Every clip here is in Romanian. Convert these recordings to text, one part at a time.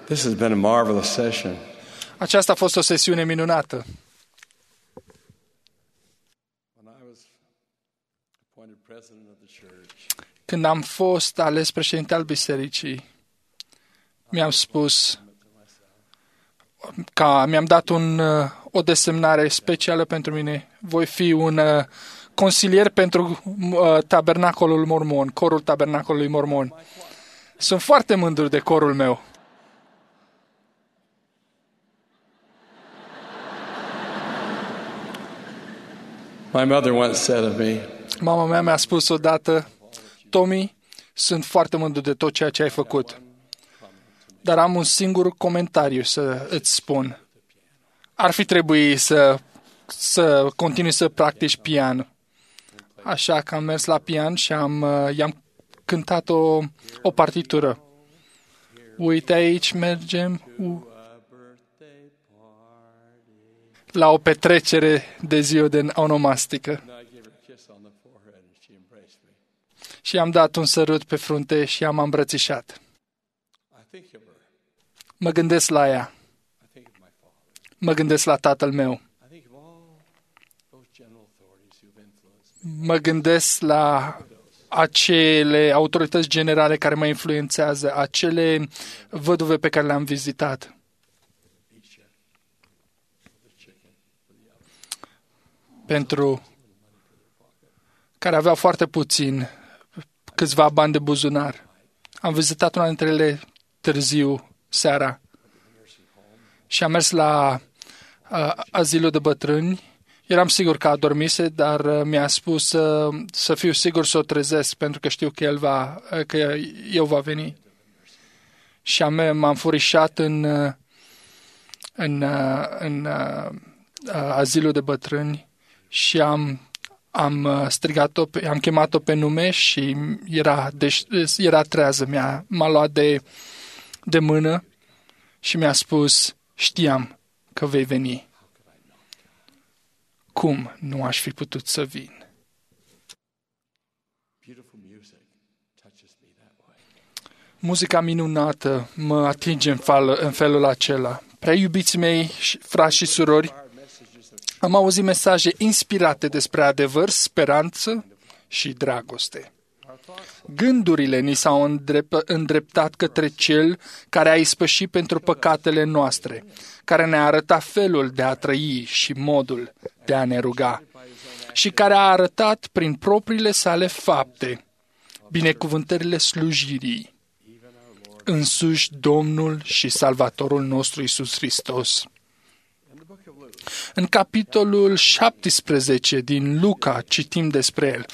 This has been a marvelous session. Aceasta a fost o sesiune minunată. When I was appointed president of the church, Când am fost ales președinte al bisericii, mi-am spus că mi-am dat o desemnare specială pentru mine. Voi fi un consilier pentru tabernacolul mormon, corul tabernacolului mormon. Sunt foarte mândru de corul meu. my mother once said of me, Mama mea mi-a spus odată: Tommy, sunt foarte mândru de tot ceea ce ai făcut, dar am un singur comentariu să îți spun. Ar fi trebuit să continui să practici pian. Așa că am mers la pian și i-am cântat o partitură. Uite, aici mergem la o petrecere de ziua de onomastică. and I gave her a kiss on the forehead, and she embraced me. Și i-am dat un sărut pe frunte și am îmbrățișat. I think of her. Mă gândesc la ea. I think of my father. Mă gândesc la tatăl meu. I think of all those general authorities who've influenced me. Mă gândesc la acele autorități generale care mă influențează, acele văduve pe care le-am vizitat, pentru care aveau foarte puțin, câțiva bani de buzunar. Am vizitat una dintre ele târziu, seara, și am mers la azilul de bătrâni. Eram sigur că adormise, dar mi-a spus să fiu sigur să o trezesc, pentru că știu că eu va veni. Și m-am furișat în azilul de bătrâni și am strigat-o, am chemat-o pe nume și era trează. M-a luat de mână și mi-a spus: știam că vei veni. Cum nu aș fi putut să vin? Beautiful music touches me that way. Muzica minunată mă atinge în felul acela. Prea iubiți mei, frați și surori, am auzit mesaje inspirate despre adevăr, speranță și dragoste. Gândurile ni s-au îndreptat către Cel care a ispășit pentru păcatele noastre, care ne-a arătat felul de a trăi și modul de a ne ruga, și care a arătat prin propriile sale fapte binecuvântările slujirii, însuși Domnul și Salvatorul nostru Iisus Hristos. În capitolul 17 din Luca citim despre el.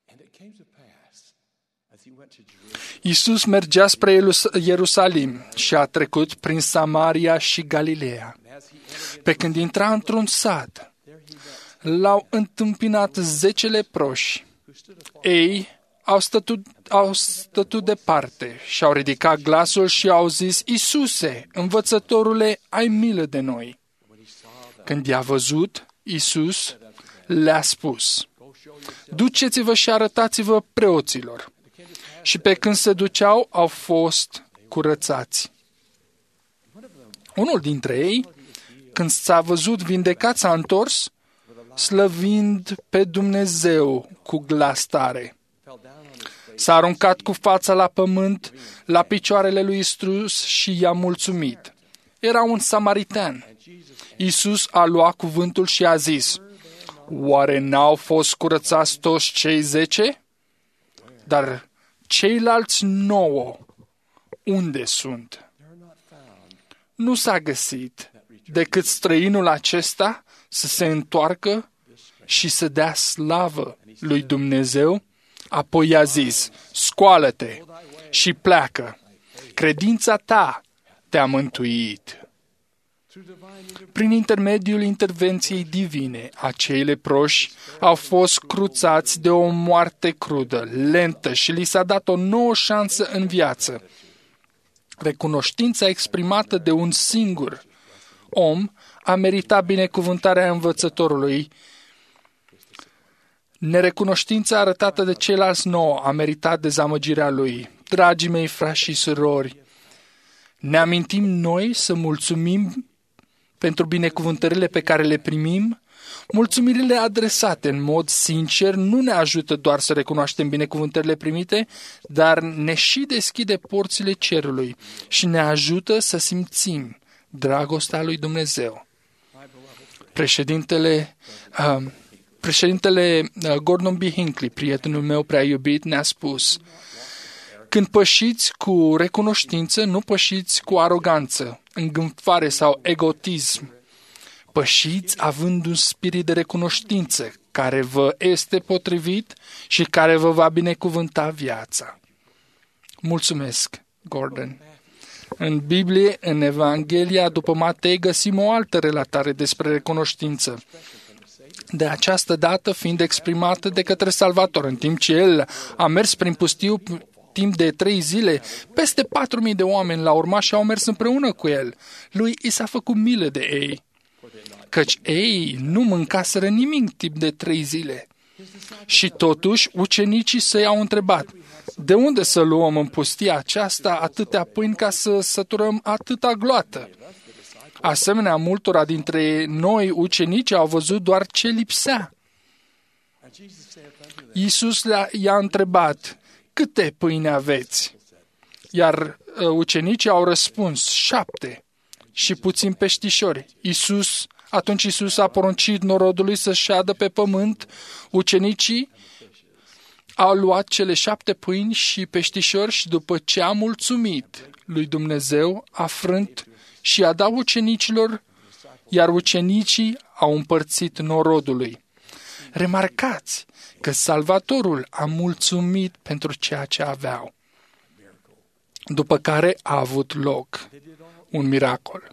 Iisus mergea spre Ierusalim și a trecut prin Samaria și Galileea. Pe când intra într-un sat, l-au întâmpinat 10 leproși. Ei au stătut departe și au ridicat glasul și au zis: Iisuse, învățătorule, ai milă de noi. Când i-a văzut, Iisus le-a spus: duceți-vă și arătați-vă preoților. Și pe când se duceau, au fost curățați. Unul dintre ei, când s-a văzut vindecat, s-a întors, slăvind pe Dumnezeu cu glas tare. S-a aruncat cu fața la pământ, la picioarele lui Iisus și i-a mulțumit. Era un samaritan. Iisus a luat cuvântul și a zis: oare n-au fost curățați toți cei 10? Dar ceilalți 9, unde sunt? Nu s-a găsit decât străinul acesta să se întoarcă și să dea slavă lui Dumnezeu. Apoi i-a zis: scoală-te și pleacă. Credința ta te-a mântuit. Prin intermediul intervenției divine, acei leproși au fost cruțați de o moarte crudă, lentă, și li s-a dat o nouă șansă în viață. Recunoștința exprimată de un singur om a meritat binecuvântarea învățătorului. Nerecunoștința arătată de ceilalți 9 a meritat dezamăgirea lui. Dragii mei frați și surori, Ne amintim noi să mulțumim pentru binecuvântările pe care le primim? Mulțumirile adresate în mod sincer nu ne ajută doar să recunoaștem binecuvântările primite, dar ne și deschide porțile cerului și ne ajută să simțim dragostea lui Dumnezeu. Președintele Gordon B. Hinckley, prietenul meu prea iubit, ne-a spus: când pășiți cu recunoștință, nu pășiți cu aroganță, îngânfare sau egotism. Pășiți având un spirit de recunoștință care vă este potrivit și care vă va binecuvânta viața. Mulțumesc, Gordon. În Biblie, în Evanghelia după Matei, găsim o altă relatare despre recunoștință, de această dată fiind exprimată de către Salvator. În timp ce el a mers prin pustiu timp de 3 zile, peste 4.000 de oameni l-au urmat și au mers împreună cu el. Lui i s-a făcut milă de ei, căci ei nu mâncaseră nimic timp de 3 zile. Și totuși, ucenicii săi au întrebat: de unde să luăm în pustia aceasta atâtea pâini ca să săturăm atâta gloată? Asemenea, multora dintre noi, ucenicii, au văzut doar ce lipsea. Iisus i-a întrebat: câte pâine aveți? Iar ucenicii au răspuns: 7 și puțini peștișori. Atunci Iisus a poruncit norodului să șadă pe pământ. Ucenicii au luat cele 7 pâini și peștișori și după ce a mulțumit lui Dumnezeu, a frânt și a dat ucenicilor, iar ucenicii au împărțit norodului. Remarcați că Salvatorul a mulțumit pentru ceea ce aveau, după care a avut loc un miracol.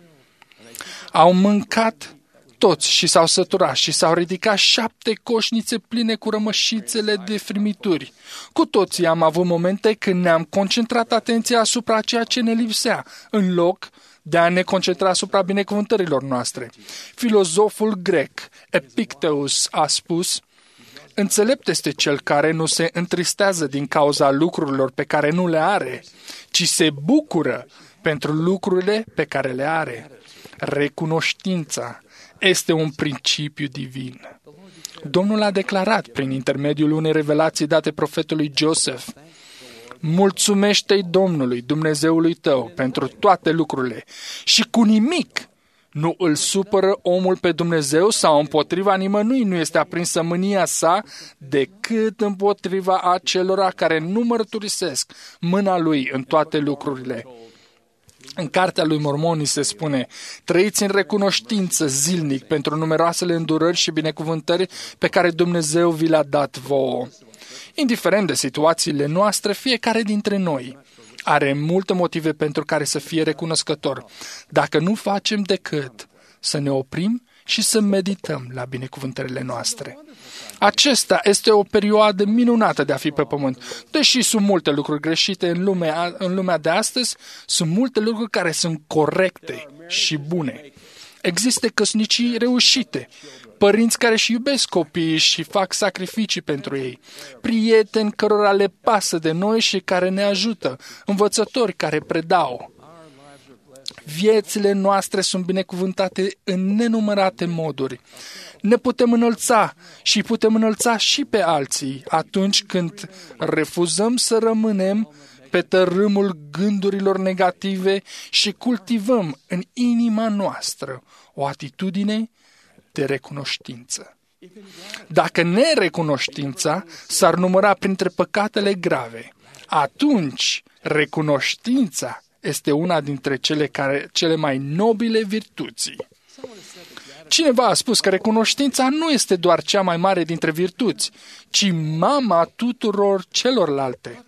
Au mâncat toți și s-au săturat și s-au ridicat 7 coșnițe pline cu rămășițele de frimituri. Cu toții am avut momente când ne-am concentrat atenția asupra ceea ce ne lipsea, în loc de a ne concentra asupra binecuvântărilor noastre. Filozoful grec Epictetus a spus: înțelept este cel care nu se întristează din cauza lucrurilor pe care nu le are, ci se bucură pentru lucrurile pe care le are. Recunoștința este un principiu divin. Domnul a declarat prin intermediul unei revelații date profetului Joseph: mulțumește-i Domnului, Dumnezeului tău, pentru toate lucrurile și cu nimic nu îl supără omul pe Dumnezeu sau împotriva nimănui nu este aprinsă mânia sa decât împotriva acelora care nu mărturisesc mâna lui în toate lucrurile. În Cartea lui Mormoni se spune: trăiți în recunoștință zilnic pentru numeroasele îndurări și binecuvântări pe care Dumnezeu vi le-a dat vouă. Indiferent de situațiile noastre, fiecare dintre noi are multe motive pentru care să fie recunoscător, dacă nu facem decât să ne oprim și să medităm la binecuvântările noastre. Acesta este o perioadă minunată de a fi pe pământ. Deși sunt multe lucruri greșite în lumea de astăzi, sunt multe lucruri care sunt corecte și bune. Există căsnicii reușite, părinți care își iubesc copiii și fac sacrificii pentru ei, prieteni cărora le pasă de noi și care ne ajută, învățători care predau. Viețile noastre sunt binecuvântate în nenumărate moduri. Ne putem înălța și putem înălța și pe alții atunci când refuzăm să rămânem pe tărâmul gândurilor negative și cultivăm în inima noastră o atitudine de recunoștință. Dacă nerecunoștința s-ar număra printre păcatele grave, atunci recunoștința este una dintre cele mai nobile virtuți. Cineva a spus că recunoștința nu este doar cea mai mare dintre virtuți, ci mama tuturor celorlalte.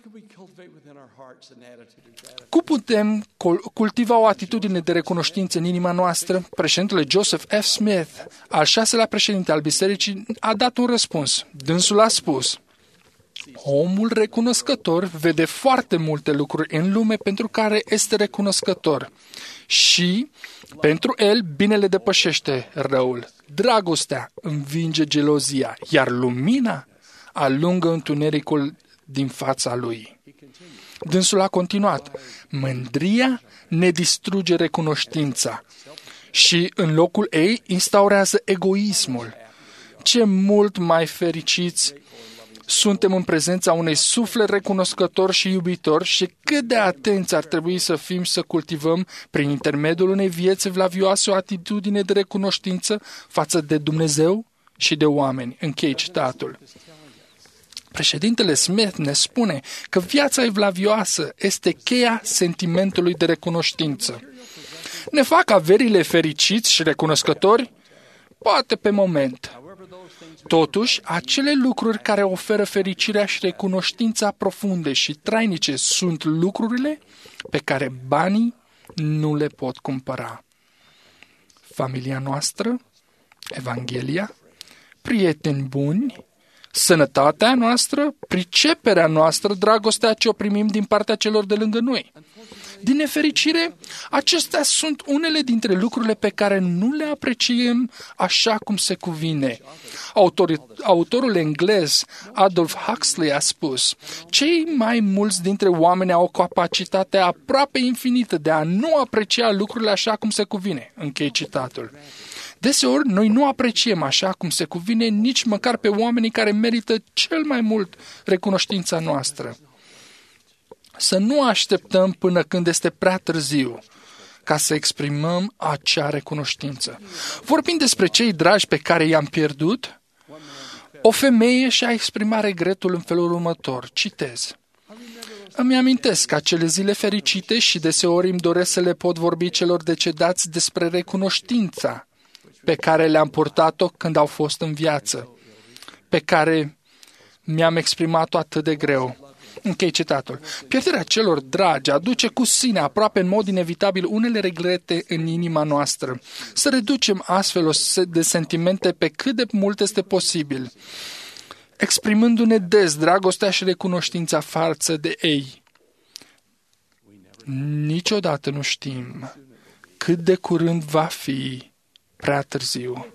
Cum putem cultiva o atitudine de recunoștință în inima noastră? Președintele Joseph F. Smith, al 6-lea președinte al bisericii, a dat un răspuns. Dânsul a spus: omul recunoscător vede foarte multe lucruri în lume pentru care este recunoscător și pentru el binele depășește răul. Dragostea învinge gelozia, iar lumina alungă întunericul din fața lui. Dânsul a continuat: mândria ne distruge recunoștința și în locul ei instaurează egoismul. Ce mult mai fericiți suntem în prezența unei suflet recunoscător și iubitor și cât de atenți ar trebui să fim să cultivăm prin intermediul unei vieți vlavioase o atitudine de recunoștință față de Dumnezeu și de oameni. Închei citatul. Președintele Smith ne spune că viața evlavioasă este cheia sentimentului de recunoștință. Ne fac averile fericiți și recunoscători? Poate pe moment. Totuși, acele lucruri care oferă fericirea și recunoștința profunde și trainice sunt lucrurile pe care banii nu le pot cumpăra. Familia noastră, Evanghelia, prieteni buni, sănătatea noastră, priceperea noastră, dragostea ce o primim din partea celor de lângă noi. Din nefericire, acestea sunt unele dintre lucrurile pe care nu le apreciem așa cum se cuvine. Autorul englez Aldous Huxley a spus: cei mai mulți dintre oameni au o capacitate aproape infinită de a nu aprecia lucrurile așa cum se cuvine. Închei citatul. Deseori, noi nu apreciem așa cum se cuvine nici măcar pe oamenii care merită cel mai mult recunoștința noastră. Să nu așteptăm până când este prea târziu ca să exprimăm acea recunoștință. Vorbind despre cei dragi pe care i-am pierdut, o femeie și-a exprimat regretul în felul următor. Citez: îmi amintesc acele zile fericite și deseori îmi doresc să le pot vorbi celor decedați despre recunoștința pe care le-am purtat-o când au fost în viață, pe care mi-am exprimat-o atât de greu. Închei citatul. Pierderea celor dragi aduce cu sine aproape în mod inevitabil unele regrete în inima noastră. Să reducem astfel o set de sentimente pe cât de mult este posibil, exprimându-ne des dragostea și recunoștința față de ei. Niciodată nu știm cât de curând va fi prea târziu.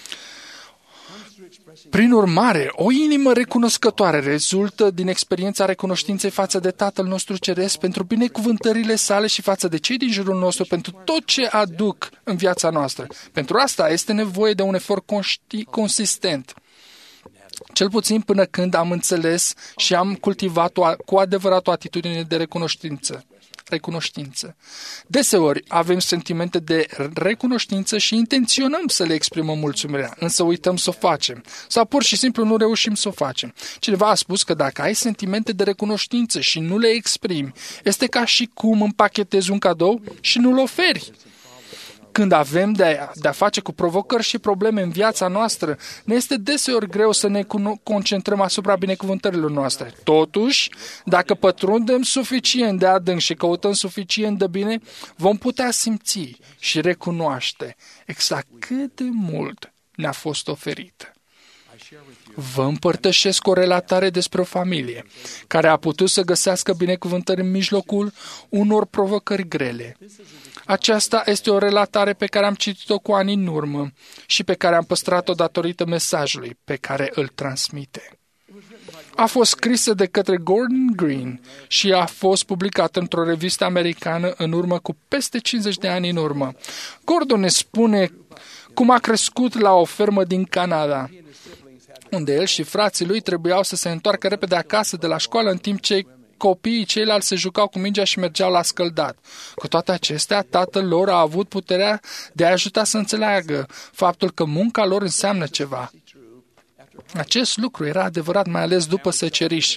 Prin urmare, o inimă recunoscătoare rezultă din experiența recunoștinței față de Tatăl nostru Ceresc pentru binecuvântările sale și față de cei din jurul nostru pentru tot ce aduc în viața noastră. Pentru asta este nevoie de un efort consistent. Cel puțin până când am înțeles și am cultivat cu adevărat o atitudine de recunoștință. Deseori avem sentimente de recunoștință și intenționăm să le exprimăm mulțumirea, însă uităm să o facem sau pur și simplu nu reușim să o facem. Cineva a spus că dacă ai sentimente de recunoștință și nu le exprimi, este ca și cum împachetezi un cadou și nu-l oferi. Când avem de-a face cu provocări și probleme în viața noastră, ne este deseori greu să ne concentrăm asupra binecuvântărilor noastre. Totuși, dacă pătrundem suficient de adânc și căutăm suficient de bine, vom putea simți și recunoaște exact cât de mult ne-a fost oferit. Vă împărtășesc o relatare despre o familie care a putut să găsească binecuvântări în mijlocul unor provocări grele. Aceasta este o relatare pe care am citit-o cu ani în urmă și pe care am păstrat-o datorită mesajului pe care îl transmite. A fost scrisă de către Gordon Green și a fost publicată într-o revistă americană în urmă cu peste 50 de ani în urmă. Gordon ne spune cum a crescut la o fermă din Canada, unde el și frații lui trebuiau să se întoarcă repede acasă de la școală în timp ce copiii ceilalți se jucau cu mingea și mergeau la scăldat. Cu toate acestea, tatăl lor a avut puterea de a ajuta să înțeleagă faptul că munca lor înseamnă ceva. Acest lucru era adevărat, mai ales după seceriș.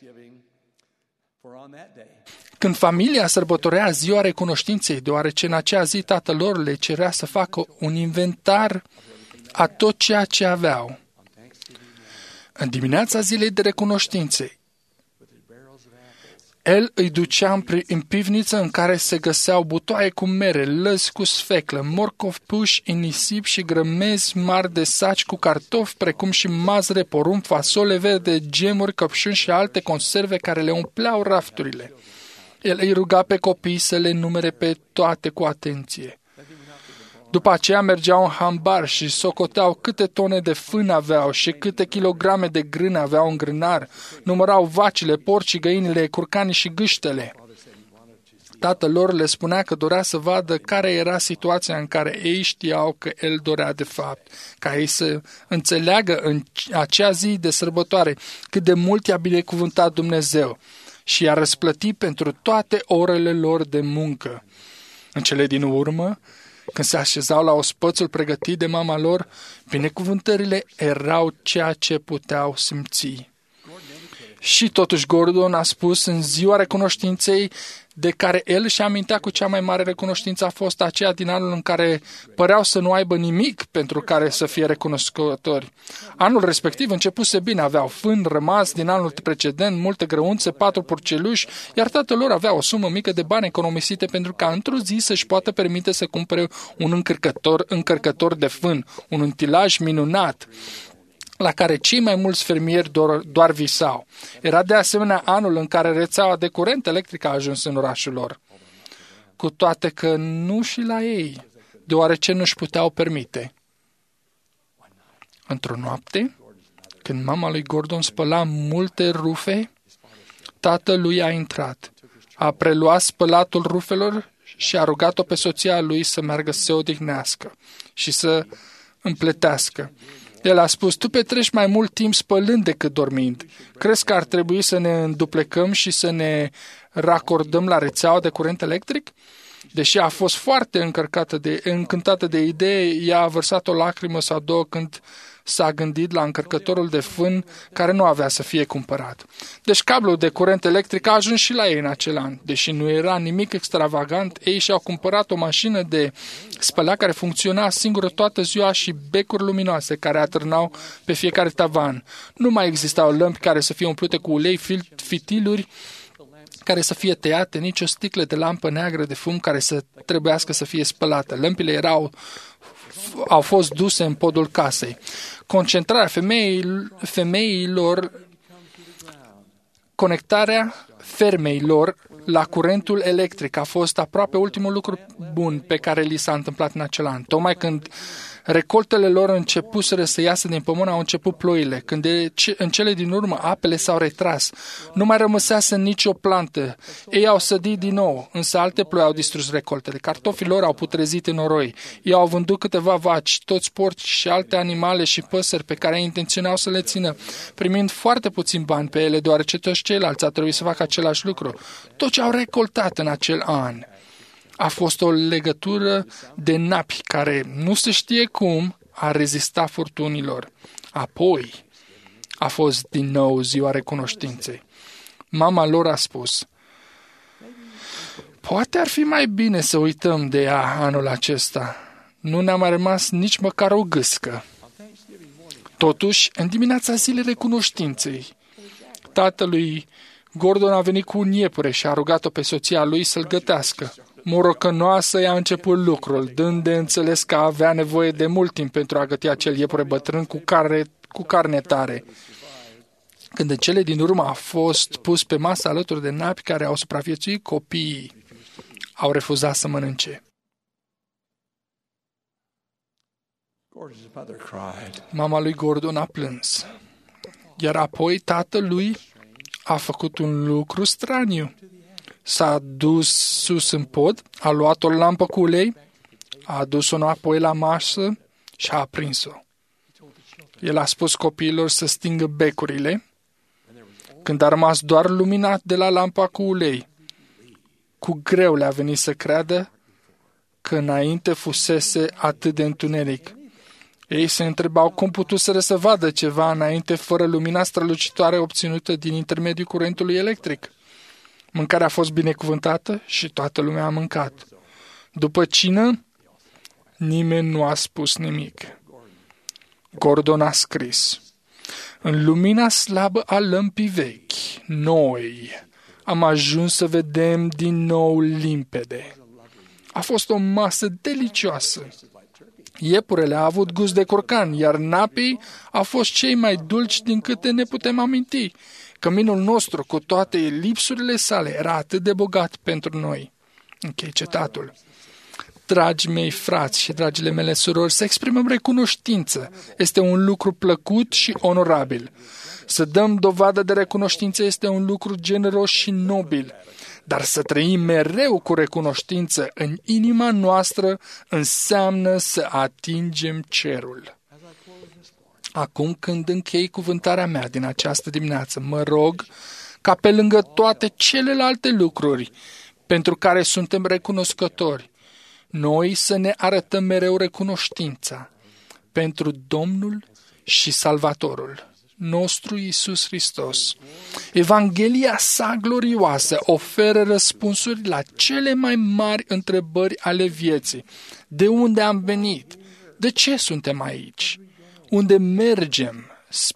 Când familia sărbătorea ziua recunoștinței, deoarece în acea zi tatăl lor le cerea să facă un inventar a tot ceea ce aveau. În dimineața zilei de recunoștințe, el îi ducea în pivniță în care se găseau butoaie cu mere, lăzi cu sfeclă, morcovi puși în nisip și grămezi mari de saci cu cartofi, precum și mazăre, porumb, fasole verde, gemuri, căpșuni și alte conserve care le umpleau rafturile. El îi ruga pe copii să le numere pe toate cu atenție. După aceea mergeau în hambar și socoteau câte tone de fân aveau și câte kilograme de grân aveau în grânar. Numărau vacile, porcii, găinile, curcanii și gâștele. Tatăl lor le spunea că dorea să vadă care era situația în care ei știau că el dorea de fapt, ca ei să înțeleagă în acea zi de sărbătoare cât de mult i-a binecuvântat Dumnezeu și i-a răsplătit pentru toate orele lor de muncă. În cele din urmă, când se așezau la ospățul pregătit de mama lor, binecuvântările erau ceea ce puteau simți. Și totuși Gordon a spus în ziua recunoștinței de care el și amintea cu cea mai mare recunoștință a fost aceea din anul în care păreau să nu aibă nimic pentru care să fie recunoscători. Anul respectiv începuse bine, aveau fân rămas din anul precedent, multe grăunțe, 4 porceluși, iar tatăl lor avea o sumă mică de bani economisite pentru ca într-o zi să-și poată permite să cumpere un încărcător de fân, un utilaj minunat, la care cei mai mulți fermieri doar visau. Era de asemenea anul în care rețeaua de curent electric a ajuns în orașul lor. Cu toate că nu și la ei, deoarece nu-și puteau permite. Într-o noapte, când mama lui Gordon spăla multe rufe, tatălui a intrat. A preluat spălatul rufelor și a rugat-o pe soția lui să meargă să se odihnească și să împletească. El a spus, tu petreci mai mult timp spălând decât dormind. Crezi că ar trebui să ne înduplecăm și să ne racordăm la rețeaua de curent electric? Deși a fost foarte încântată de idee, ea a vărsat o lacrimă sau două când s-a gândit la încărcătorul de fân care nu avea să fie cumpărat. Deci cablul de curent electric a ajuns și la ei în acel an. Deși nu era nimic extravagant, ei și-au cumpărat o mașină de spălat care funcționa singură toată ziua și becuri luminoase care atârnau pe fiecare tavan. Nu mai existau lămpi care să fie umplute cu ulei, fitiluri care să fie tăiate, nici o sticlă de lampă neagră de fum care să trebuiască să fie spălată. Lămpile au fost duse în podul casei. Concentrarea conectarea fermeilor la curentul electric a fost aproape ultimul lucru bun pe care li s-a întâmplat în acel an. Tocmai când recoltele lor începuseră să iasă din pământ, au început ploile. Când în cele din urmă apele s-au retras, nu mai rămăsese nicio plantă. Ei au sădit din nou, însă alte ploi au distrus recoltele. Cartofii lor au putrezit în noroi. Ei au vândut câteva vaci, toți porci și alte animale și păsări pe care intenționau să le țină, primind foarte puțin bani pe ele, deoarece toți ceilalți au trebuit să facă același lucru. Tot ce au recoltat în acel an a fost o legătură de napi care, nu se știe cum, a rezistat furtunilor. Apoi a fost din nou ziua recunoștinței. Mama lor a spus, poate ar fi mai bine să uităm de ea anul acesta. Nu ne-a mai rămas nici măcar o gâscă. Totuși, în dimineața zilei recunoștinței, tatălui Gordon a venit cu un iepure și a rugat-o pe soția lui să-l gătească. Morocănoasă i-a început lucrul, dând de înțeles că avea nevoie de mult timp pentru a găti acel iepure bătrân cu carne tare. Când în cele din urmă a fost pus pe masă alături de napi care au supraviețuit, copiii au refuzat să mănânce. Mama lui Gordon a plâns, iar apoi tatălui a făcut un lucru straniu. S-a dus sus în pod, a luat o lampă cu ulei, a adus-o înapoi la masă și a aprins-o. El a spus copiilor să stingă becurile, când a rămas doar luminat de la lampa cu ulei. Cu greu le-a venit să creadă că înainte fusese atât de întuneric. Ei se întrebau cum putuseră să vadă ceva înainte fără lumina strălucitoare obținută din intermediul curentului electric. Mâncarea a fost binecuvântată și toată lumea a mâncat. După cină, nimeni nu a spus nimic. Gordon a scris, în lumina slabă a lămpii vechi, noi am ajuns să vedem din nou limpede. A fost o masă delicioasă. Iepurele a avut gust de curcan, iar napii au fost cei mai dulci din câte ne putem aminti. Căminul nostru, cu toate lipsurile sale, era atât de bogat pentru noi. Închei citatul. dragi mei frați și dragile mele surori, să exprimăm recunoștință. Este un lucru plăcut și onorabil. Să dăm dovadă de recunoștință este un lucru generos și nobil. Dar să trăim mereu cu recunoștință în inima noastră înseamnă să atingem cerul. Acum, când închei cuvântarea mea din această dimineață, mă rog ca pe lângă toate celelalte lucruri pentru care suntem recunoscători, noi să ne arătăm mereu recunoștința pentru Domnul și Salvatorul nostru Iisus Hristos. Evanghelia sa glorioasă oferă răspunsuri la cele mai mari întrebări ale vieții. De unde am venit? De ce suntem aici? Unde mergem?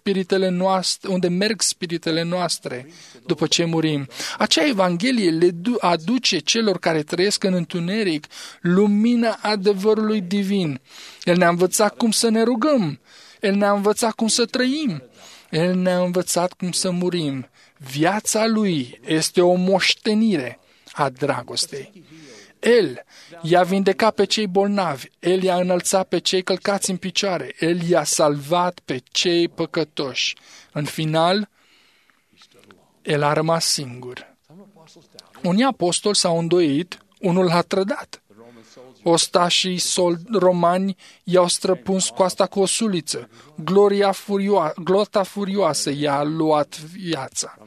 Unde merg spiritele noastre după ce murim? Acea Evanghelie le aduce celor care trăiesc în întuneric lumina adevărului divin. El ne-a învățat cum să ne rugăm. El ne-a învățat cum să trăim. El ne-a învățat cum să murim. Viața lui este o moștenire a dragostei. El i-a vindecat pe cei bolnavi, El i-a înălțat pe cei călcați în picioare, El i-a salvat pe cei păcătoși. În final, El a rămas singur. Unii apostoli s-au îndoit, unul l-a trădat. Ostașii romani i-au străpuns coasta cu o suliță. Glota furioasă i-a luat viața.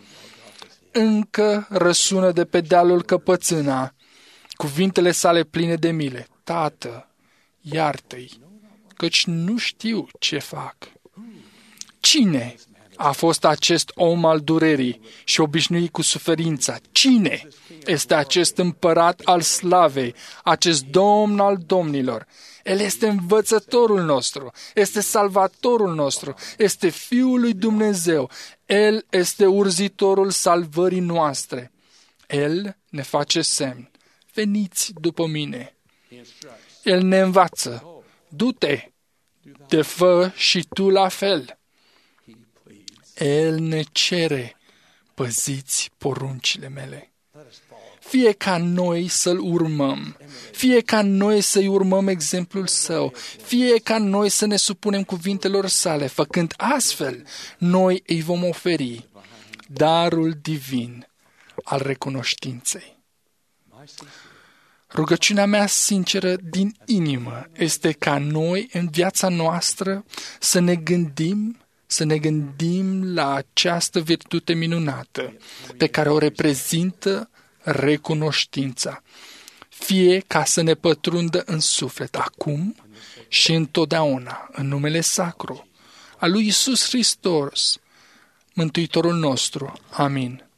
Încă răsună de pe dealul căpățâna cuvintele sale pline de mile. Tată, iartă-i, căci nu știu ce fac. Cine a fost acest om al durerii și obișnuit cu suferința? Cine este acest împărat al slavei, acest domn al domnilor? El este învățătorul nostru, este salvatorul nostru, este Fiul lui Dumnezeu. El este urzitorul salvării noastre. El ne face semn. Veniți după mine. El ne învață. Du-te, te fă și tu la fel. El ne cere, păziți poruncile mele. Fie ca noi să-L urmăm, fie ca noi să-i urmăm exemplul Său, fie ca noi să ne supunem cuvintelor sale, făcând astfel, noi îi vom oferi darul divin al recunoștinței. Rugăciunea mea sinceră din inimă este ca noi în viața noastră să ne gândim la această virtute minunată pe care o reprezintă recunoștința, fie ca să ne pătrundă în suflet acum și întotdeauna în numele sacru al lui Iisus Hristos, Mântuitorul nostru. Amin.